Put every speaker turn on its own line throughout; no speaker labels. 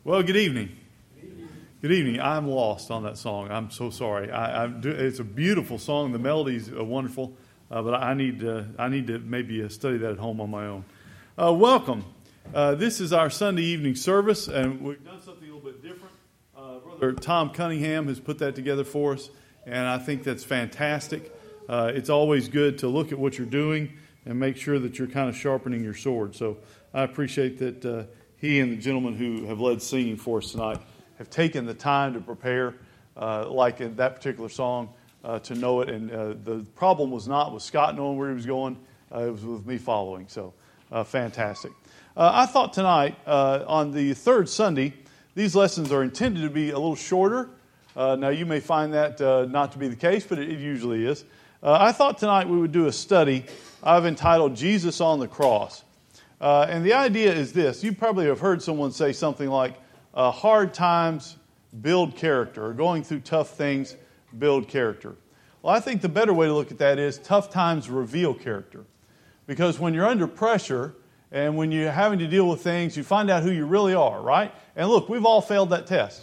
Well, good evening. Good evening. I'm lost on that song. I'm so sorry. It's a beautiful song. The melody's wonderful, but I need to maybe study that at home on my own. Welcome. This is our Sunday evening service, and we've done something a little bit different. Brother Tom Cunningham has put that together for us, and I think that's fantastic. It's always good to look at what you're doing and make sure that you're kind of sharpening your sword. So I appreciate that he and the gentlemen who have led singing for us tonight have taken the time to prepare, like in that particular song, to know it. And the problem was not with Scott knowing where he was going. It was with me following. So fantastic. I thought tonight, on the third Sunday, these lessons are intended to be a little shorter. Now, you may find that not to be the case, but it usually is. I thought tonight we would do a study I've entitled Jesus on the Cross. And the idea is this. You probably have heard someone say something like, hard times build character, or going through tough things build character. Well, I think the better way to look at that is tough times reveal character. Because when you're under pressure and when you're having to deal with things, you find out who you really are, right? And look, we've all failed that test.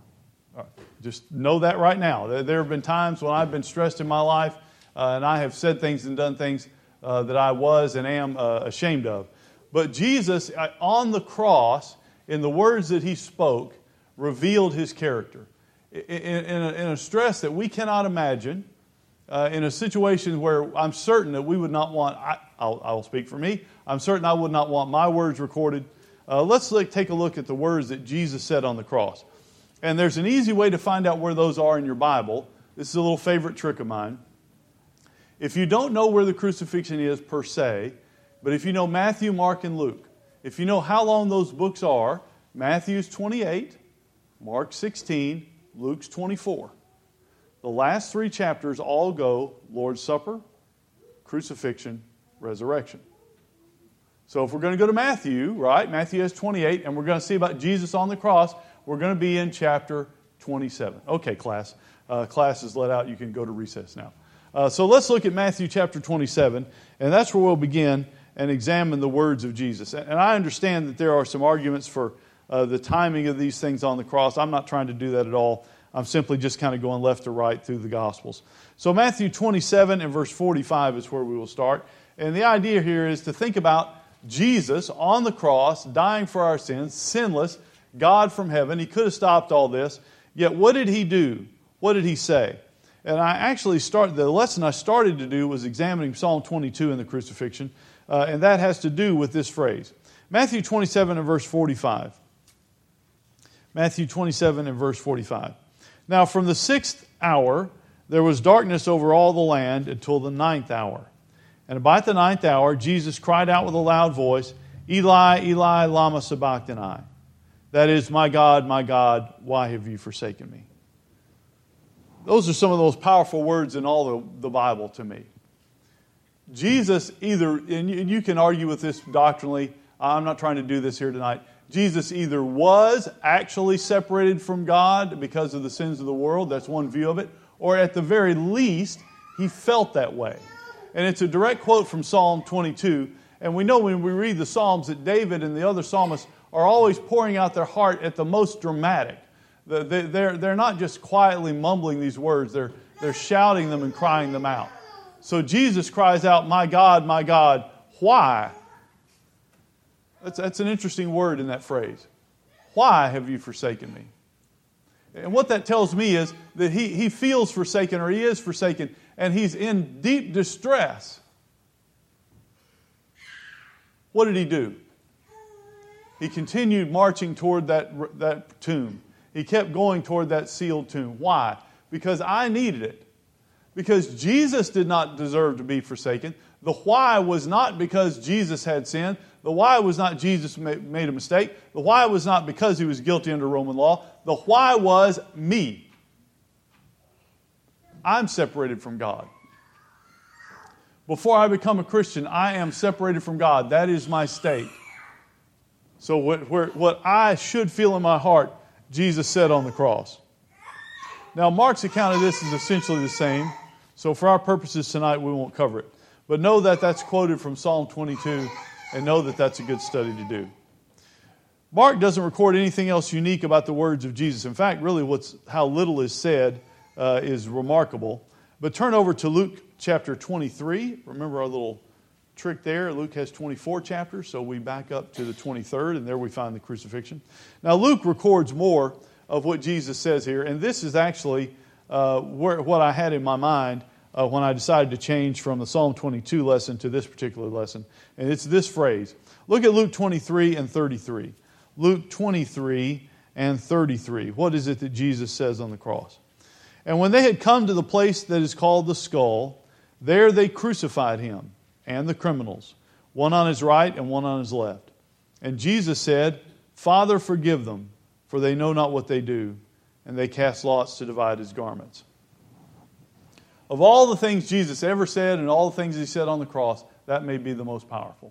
Just know that right now. There have been times when I've been stressed in my life, and I have said things and done things that I was and am ashamed of. But Jesus, on the cross, in the words that he spoke, revealed his character. In a stress that we cannot imagine, in a situation where I'm certain that we would not want, I'll speak for me, I'm certain I would not want my words recorded. Let's take a look at the words that Jesus said on the cross. And there's an easy way to find out where those are in your Bible. This is a little favorite trick of mine. If you don't know where the crucifixion is per se, but if you know Matthew, Mark, and Luke, if you know how long those books are, Matthew's 28, Mark 16, Luke's 24. The last three chapters all go Lord's Supper, crucifixion, resurrection. So if we're going to go to Matthew, right, Matthew has 28, and we're going to see about Jesus on the cross, we're going to be in chapter 27. Okay, class. Class is let out. You can go to recess now. So let's look at Matthew chapter 27, and that's where we'll begin and examine the words of Jesus. And I understand that there are some arguments for the timing of these things on the cross. I'm not trying to do that at all. I'm simply just kind of going left to right through the Gospels. So Matthew 27 and verse 45 is where we will start. And the idea here is to think about Jesus on the cross, dying for our sins, sinless, God from heaven. He could have stopped all this. Yet what did he do? What did he say? And the lesson I started to do was examining Psalm 22 in the crucifixion. And that has to do with this phrase. Matthew 27 and verse 45. Matthew 27 and verse 45. Now from the 6th hour there was darkness over all the land until the 9th hour. And about the 9th hour Jesus cried out with a loud voice, Eli, Eli, lama sabachthani. That is, my God, why have you forsaken me? Those are some of those powerful words in all the Bible to me. Jesus either, and you can argue with this doctrinally, I'm not trying to do this here tonight. Jesus either was actually separated from God because of the sins of the world, that's one view of it, or at the very least, he felt that way. And it's a direct quote from Psalm 22. And we know when we read the Psalms that David and the other psalmists are always pouring out their heart at the most dramatic. They're not just quietly mumbling these words, they're shouting them and crying them out. So Jesus cries out, my God, why? That's an interesting word in that phrase. Why have you forsaken me? And what that tells me is that he feels forsaken, or he is forsaken, and he's in deep distress. What did he do? He continued marching toward that tomb. He kept going toward that sealed tomb. Why? Because I needed it. Because Jesus did not deserve to be forsaken. The why was not because Jesus had sinned. The why was not Jesus made a mistake. The why was not because he was guilty under Roman law. The why was me. I'm separated from God. Before I become a Christian, I am separated from God. That is my state. So what I should feel in my heart, Jesus said on the cross. Now, Mark's account of this is essentially the same. So for our purposes tonight, we won't cover it. But know that that's quoted from Psalm 22, and know that that's a good study to do. Mark doesn't record anything else unique about the words of Jesus. In fact, really how little is said is remarkable. But turn over to Luke chapter 23. Remember our little trick there? Luke has 24 chapters, so we back up to the 23rd, and there we find the crucifixion. Now, Luke records more of what Jesus says here, and this is actually what I had in my mind when I decided to change from the Psalm 22 lesson to this particular lesson. And it's this phrase. Look at Luke 23 and 33. Luke 23 and 33. What is it that Jesus says on the cross? And when they had come to the place that is called the skull, there they crucified him and the criminals, one on his right and one on his left. And Jesus said, Father, forgive them, for they know not what they do. And they cast lots to divide his garments. Of all the things Jesus ever said and all the things he said on the cross, that may be the most powerful.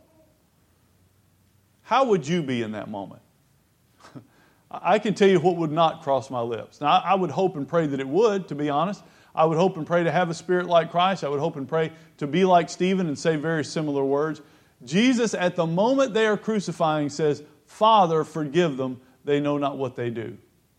How would you be in that moment? I can tell you what would not cross my lips. Now, I would hope and pray that it would, to be honest. I would hope and pray to have a spirit like Christ. I would hope and pray to be like Stephen and say very similar words. Jesus, at the moment they are crucifying, says, Father, forgive them. They know not what they do.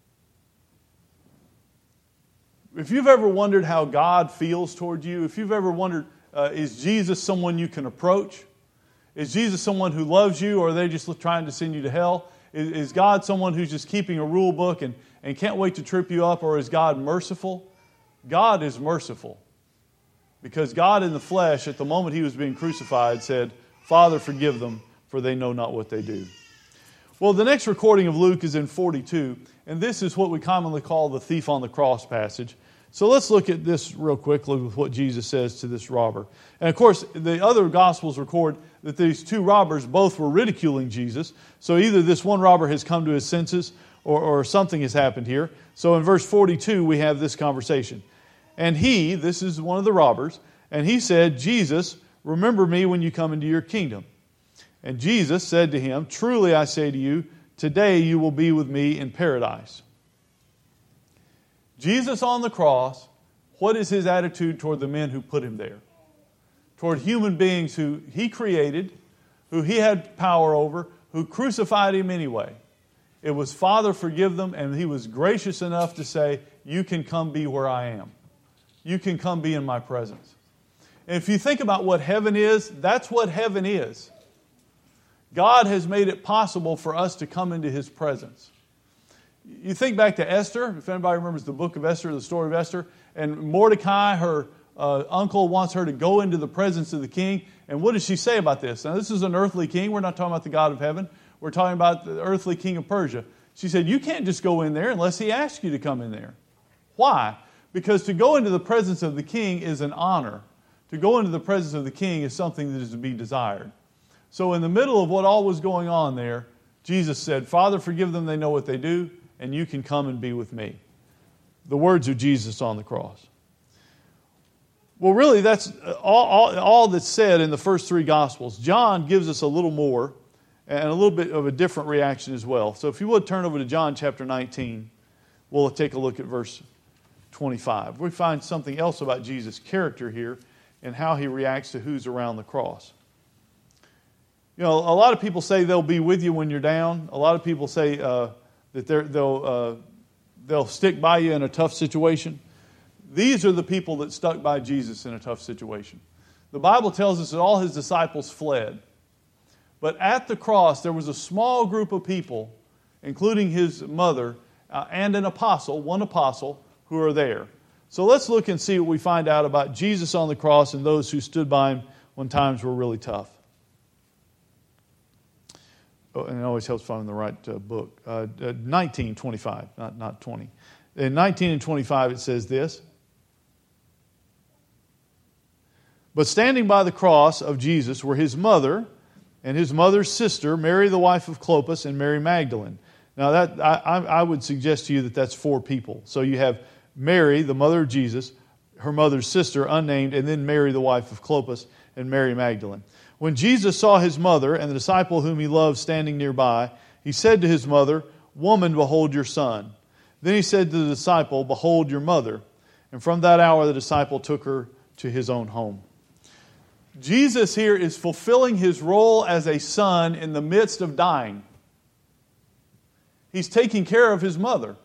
If you've ever wondered how God feels toward you, if you've ever wondered, is Jesus someone you can approach? Is Jesus someone who loves you, or are they just trying to send you to hell? Is God someone who's just keeping a rule book and can't wait to trip you up, or is God merciful? God is merciful. Because God in the flesh, at the moment he was being crucified, said, Father, forgive them, for they know not what they do. Well, the next recording of Luke is in 42, and this is what we commonly call the thief on the cross passage. So let's look at this real quick, look at what Jesus says to this robber. And of course, the other Gospels record that these two robbers both were ridiculing Jesus. So either this one robber has come to his senses or something has happened here. So in verse 42, we have this conversation. And he, this is one of the robbers, and he said, Jesus, remember me when you come into your kingdom. And Jesus said to him, truly I say to you, today you will be with me in paradise. Jesus on the cross, what is his attitude toward the men who put him there? Toward human beings who he created, who he had power over, who crucified him anyway. It was, Father, forgive them, and he was gracious enough to say, you can come be where I am. You can come be in my presence. And if you think about what heaven is, that's what heaven is. God has made it possible for us to come into his presence. You think back to Esther, if anybody remembers the book of Esther, the story of Esther, and Mordecai, her uncle, wants her to go into the presence of the king. And what does she say about this? Now, this is an earthly king. We're not talking about the God of heaven. We're talking about the earthly king of Persia. She said, you can't just go in there unless he asks you to come in there. Why? Because to go into the presence of the king is an honor. To go into the presence of the king is something that is to be desired. So in the middle of what all was going on there, Jesus said, Father, forgive them, they know what they do, and you can come and be with me. The words of Jesus on the cross. Well, really, that's all that's said in the first three Gospels. John gives us a little more and a little bit of a different reaction as well. So if you would turn over to John chapter 19, we'll take a look at verse 25. We find something else about Jesus' character here and how he reacts to who's around the cross. You know, a lot of people say they'll be with you when you're down. A lot of people say that they'll stick by you in a tough situation. These are the people that stuck by Jesus in a tough situation. The Bible tells us that all his disciples fled. But at the cross, there was a small group of people, including his mother and an apostle, one apostle, who are there. So let's look and see what we find out about Jesus on the cross and those who stood by him when times were really tough. Oh, and it always helps finding the right book. 19:25, not 20. In 19 and 25 it says this. But standing by the cross of Jesus were his mother and his mother's sister, Mary the wife of Clopas, and Mary Magdalene. Now that I would suggest to you that that's four people. So you have Mary, the mother of Jesus, her mother's sister, unnamed, and then Mary the wife of Clopas, and Mary Magdalene. When Jesus saw his mother and the disciple whom he loved standing nearby, he said to his mother, Woman, behold your son. Then he said to the disciple, Behold your mother. And from that hour the disciple took her to his own home. Jesus here is fulfilling his role as a son in the midst of dying. He's taking care of his mother.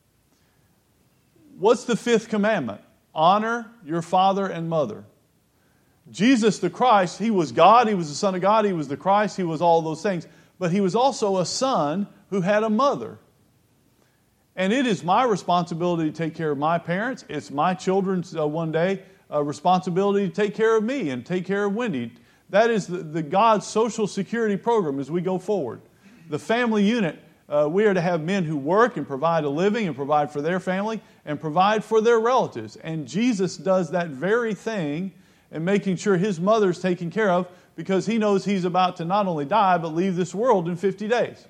What's the fifth commandment? Honor your father and mother. Jesus the Christ, he was God, he was the Son of God, he was the Christ, he was all those things. But he was also a son who had a mother. And it is my responsibility to take care of my parents. It's my children's one day responsibility to take care of me and take care of Wendy. That is the God's social security program as we go forward. The family unit, we are to have men who work and provide a living and provide for their family and provide for their relatives. And Jesus does that very thing in making sure his mother's taken care of because he knows he's about to not only die but leave this world in 50 days.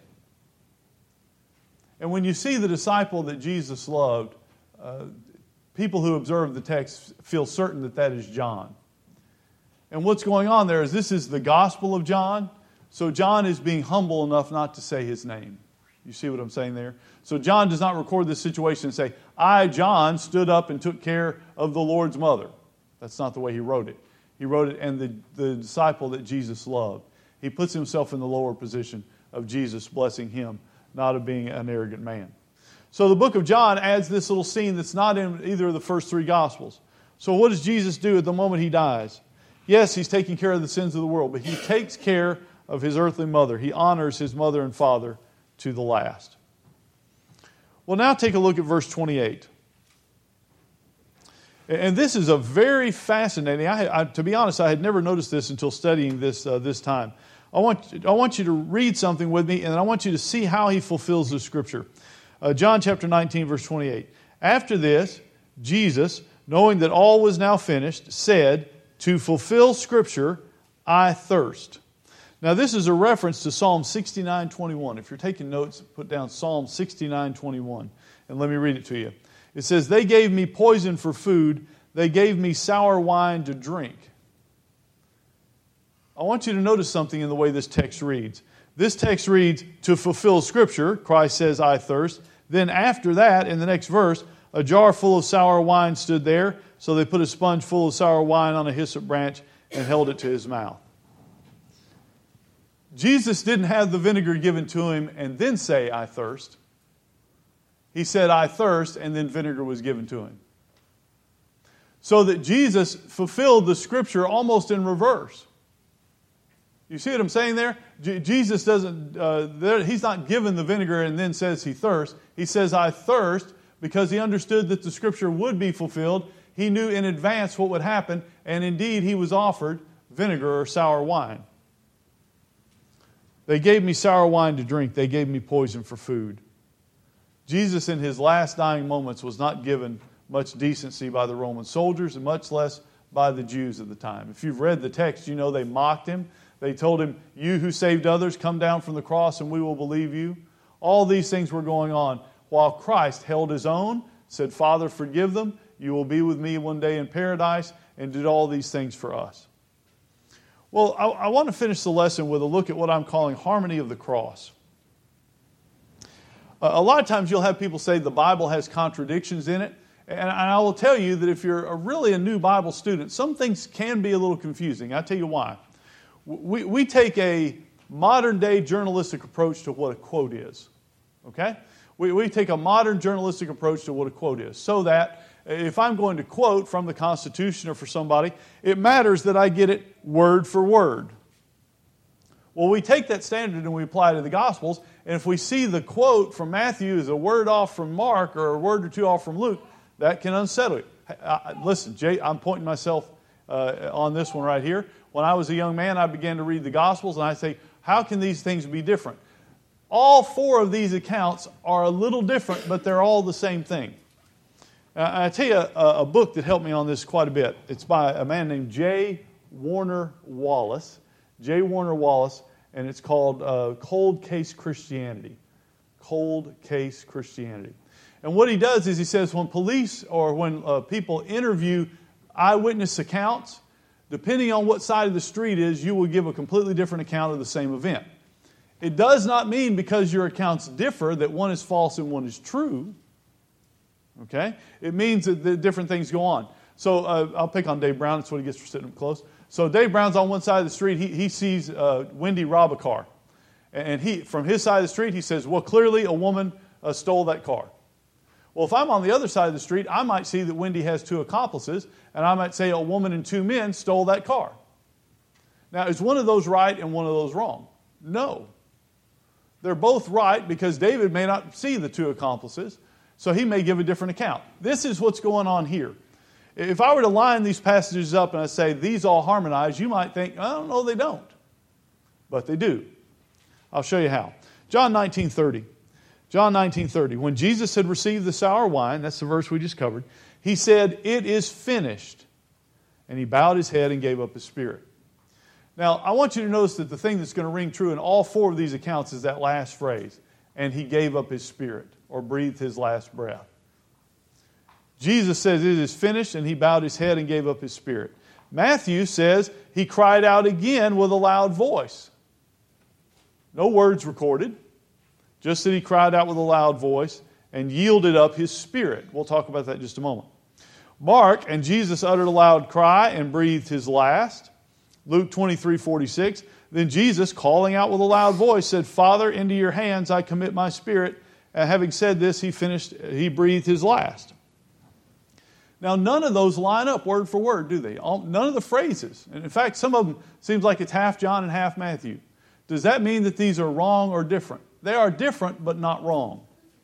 And when you see the disciple that Jesus loved, people who observe the text feel certain that that is John. And what's going on there is this is the Gospel of John. So John is being humble enough not to say his name. You see what I'm saying there? So John does not record this situation and say, I, John, stood up and took care of the Lord's mother. That's not the way he wrote it. He wrote it, and the disciple that Jesus loved. He puts himself in the lower position of Jesus blessing him, not of being an arrogant man. So the book of John adds this little scene that's not in either of the first three Gospels. So what does Jesus do at the moment he dies? Yes, he's taking care of the sins of the world, but he takes care of his earthly mother. He honors his mother and father to the last. Well, now take a look at verse 28. And this is a very fascinating, to be honest, I had never noticed this until studying this time. I want you to read something with me, and I want you to see how he fulfills the Scripture. John chapter 19, verse 28. After this, Jesus, knowing that all was now finished, said, to fulfill Scripture, I thirst. Now this is a reference to Psalm 69:21. If you're taking notes, put down Psalm 69:21, and let me read it to you. It says, they gave me poison for food, they gave me sour wine to drink. I want you to notice something in the way this text reads. This text reads, to fulfill Scripture, Christ says, I thirst. Then after that, in the next verse, a jar full of sour wine stood there, so they put a sponge full of sour wine on a hyssop branch and held it to his mouth. Jesus didn't have the vinegar given to him and then say, I thirst. He said, I thirst, and then vinegar was given to him. So that Jesus fulfilled the Scripture almost in reverse. You see what I'm saying there? Jesus doesn't, he's not given the vinegar and then says he thirsts. He says, I thirst, because he understood that the Scripture would be fulfilled. He knew in advance what would happen, and indeed he was offered vinegar or sour wine. They gave me sour wine to drink. They gave me poison for food. Jesus in his last dying moments was not given much decency by the Roman soldiers and much less by the Jews at the time. If you've read the text, you know they mocked him. They told him, you who saved others, come down from the cross and we will believe you. All these things were going on while Christ held his own, said, Father, forgive them. You will be with me one day in paradise, and did all these things for us. Well, I want to finish the lesson with a look at what I'm calling harmony of the cross. A lot of times you'll have people say the Bible has contradictions in it. And I will tell you that if you're really a new Bible student, some things can be a little confusing. I'll tell you why. We take a modern-day journalistic approach to what a quote is. Okay? We take a modern journalistic approach to what a quote is. So that if I'm going to quote from the Constitution or for somebody, it matters that I get it word for word. Well, we take that standard and we apply it to the Gospels, and if we see the quote from Matthew is a word off from Mark or a word or two off from Luke, that can unsettle you. Listen, Jay, I'm pointing myself on this one right here. When I was a young man, I began to read the Gospels, and I say, how can these things be different? All four of these accounts are a little different, but they're all the same thing. I tell you a book that helped me on this quite a bit. It's by a man named J. Warner Wallace. J. Warner Wallace, and it's called Cold Case Christianity. Cold Case Christianity. And what he does is he says when police or when people interview eyewitness accounts, depending on what side of the street is, you will give a completely different account of the same event. It does not mean because your accounts differ that one is false and one is true. Okay? It means that different things go on. So I'll pick on Dave Brown. That's what he gets for sitting up close. So Dave Brown's on one side of the street. He sees Wendy rob a car. And he, from his side of the street, he says, well, clearly a woman stole that car. Well, if I'm on the other side of the street, I might see that Wendy has two accomplices, and I might say a woman and two men stole that car. Now, is one of those right and one of those wrong? No. They're both right because David may not see the two accomplices, so he may give a different account. This is what's going on here. If I were to line these passages up and I say these all harmonize, you might think, I don't know, they don't. But they do. I'll show you how. John 19:30. John 19:30. When Jesus had received the sour wine, that's the verse we just covered, he said, it is finished. And he bowed his head and gave up his spirit. Now, I want you to notice that the thing that's going to ring true in all four of these accounts is that last phrase, and he gave up his spirit, or breathed his last breath. Jesus says it is finished, and he bowed his head and gave up his spirit. Matthew says he cried out again with a loud voice. No words recorded, just that he cried out with a loud voice and yielded up his spirit. We'll talk about that in just a moment. Mark, and Jesus uttered a loud cry and breathed his last. Luke 23:46. Then Jesus, calling out with a loud voice, said, Father, into your hands I commit my spirit. And having said this, he breathed his last. Now, none of those line up word for word, do they? None of the phrases. And in fact, some of them seems like it's half John and half Matthew. Does that mean that these are wrong or different? They are different, but not wrong.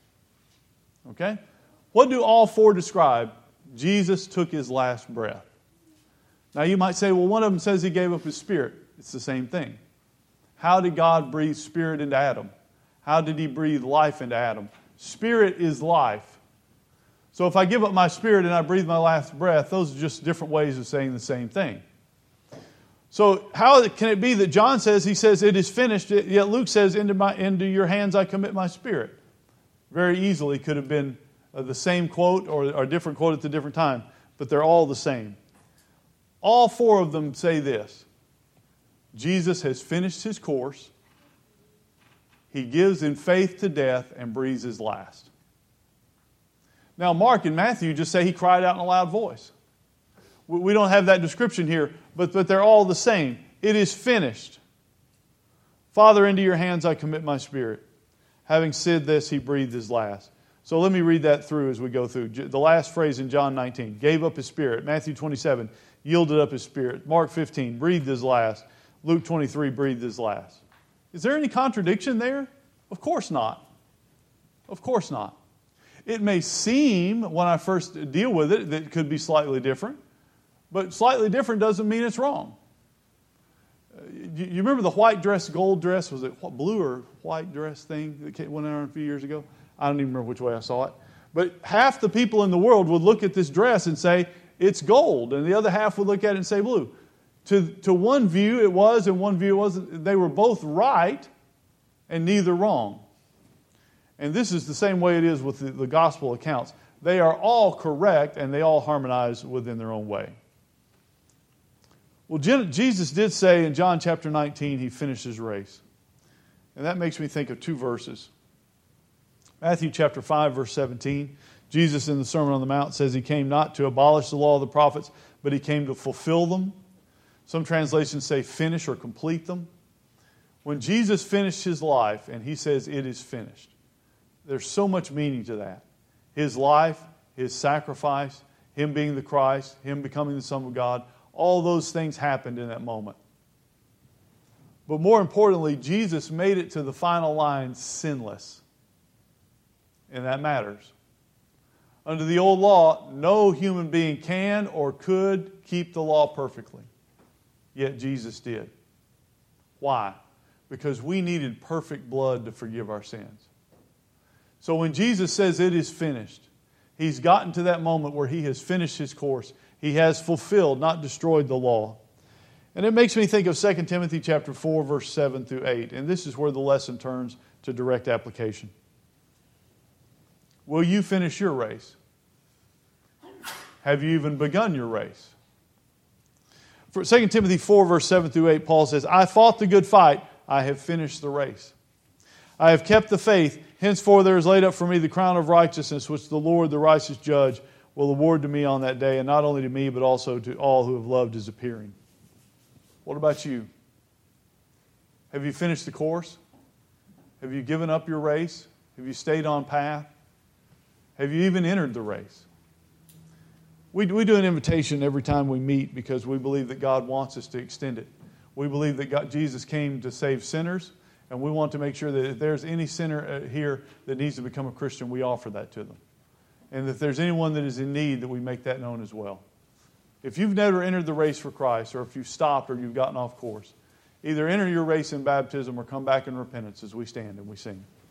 Okay? What do all four describe? Jesus took his last breath. Now you might say, well, one of them says he gave up his spirit. It's the same thing. How did God breathe spirit into Adam? How did he breathe life into Adam? Spirit is life. So if I give up my spirit and I breathe my last breath, those are just different ways of saying the same thing. So how can it be that John says, he says, it is finished, yet Luke says, into your hands I commit my spirit? Very easily could have been the same quote or a different quote at a different time, but they're all the same. All four of them say this: Jesus has finished his course, he gives in faith to death, and breathes his last. Now Mark and Matthew just say he cried out in a loud voice. We don't have that description here, but they're all the same. It is finished. Father, into your hands I commit my spirit. Having said this, he breathed his last. So let me read that through as we go through. The last phrase in John 19, gave up his spirit. Matthew 27, yielded up his spirit. Mark 15, breathed his last. Luke 23, breathed his last. Is there any contradiction there? Of course not. Of course not. It may seem, when I first deal with it, that it could be slightly different. But slightly different doesn't mean it's wrong. You remember the white dress, gold dress? Was it blue or white dress thing that went on a few years ago? I don't even remember which way I saw it. But half the people in the world would look at this dress and say, it's gold. And the other half would look at it and say blue. To one view it was, and one view it wasn't. They were both right and neither wrong. And this is the same way it is with the gospel accounts. They are all correct and they all harmonize within their own way. Well, Jesus did say in John chapter 19, he finished his race. And that makes me think of two verses. Matthew chapter 5, verse 17. Jesus in the Sermon on the Mount says he came not to abolish the law of the prophets, but he came to fulfill them. Some translations say finish or complete them. When Jesus finished his life and he says it is finished, there's so much meaning to that. His life, his sacrifice, him being the Christ, him becoming the Son of God, all those things happened in that moment. But more importantly, Jesus made it to the final line sinless. And that matters. Under the old law, no human being can or could keep the law perfectly. Yet Jesus did. Why? Because we needed perfect blood to forgive our sins. So when Jesus says it is finished, he's gotten to that moment where he has finished his course. He has fulfilled, not destroyed the law. And it makes me think of 2 Timothy chapter 4, verse 7 through 8. And this is where the lesson turns to direct application. Will you finish your race? Have you even begun your race? For 2 Timothy 4, verse 7 through 8, Paul says, I fought the good fight. I have finished the race. I have kept the faith. Henceforth there is laid up for me the crown of righteousness, which the Lord, the righteous judge, will award to me on that day, and not only to me, but also to all who have loved his appearing. What about you? Have you finished the course? Have you given up your race? Have you stayed on path? Have you even entered the race? We do an invitation every time we meet because we believe that God wants us to extend it. We believe that Jesus came to save sinners, and we want to make sure that if there's any sinner here that needs to become a Christian, we offer that to them. And if there's anyone that is in need, that we make that known as well. If you've never entered the race for Christ, or if you've stopped or you've gotten off course, either enter your race in baptism or come back in repentance as we stand and we sing.